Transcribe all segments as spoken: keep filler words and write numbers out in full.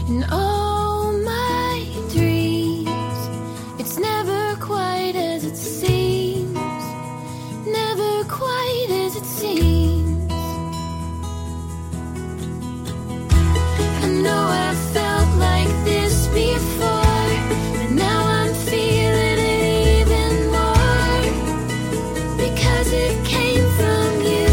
In all my dreams, it's never quite as it seems, never quite as it seems. I know I felt like this before, but now I'm feeling it even more, because it came from you.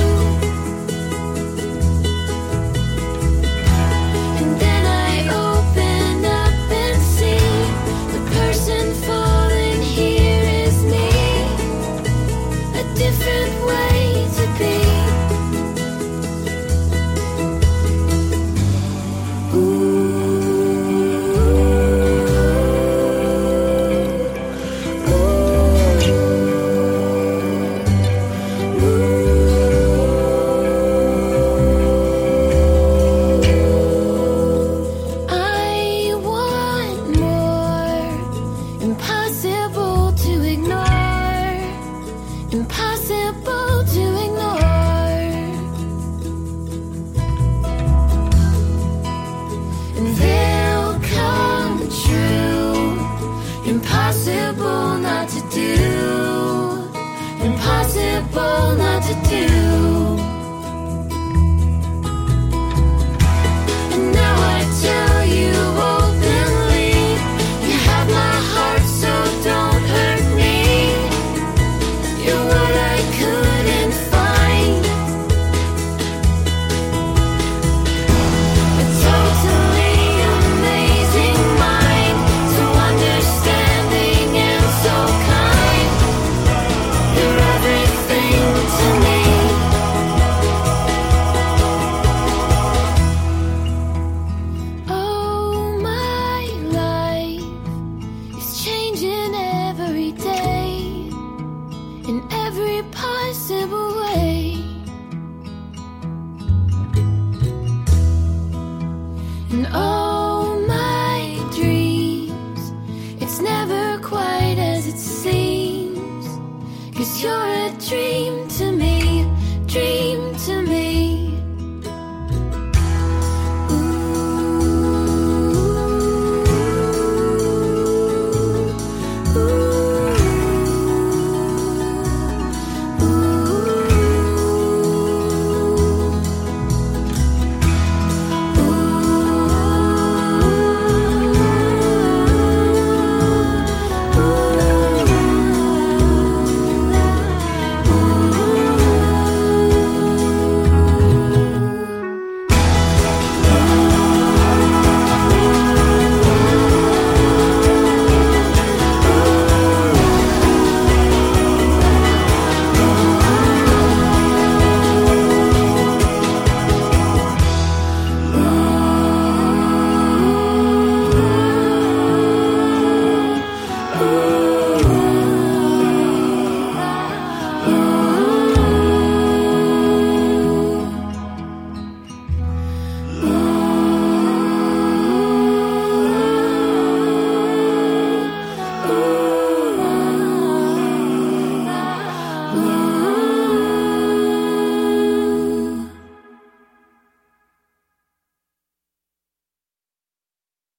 And then I open up and see the person falling here is me, a different way to be. I want more, impossible to ignore, impossible to ignore. And they'll come true, impossible not to do, impossible not to do. And now I tell you openly, you have my heart, so don't hurt me. You're what I couldn't find, a totally amazing mind, so understanding and so kind. You're everything to me. Oh, my life is changing every day, in every possible way. And all my dreams, it's never quite as it seems, 'cause you're a dream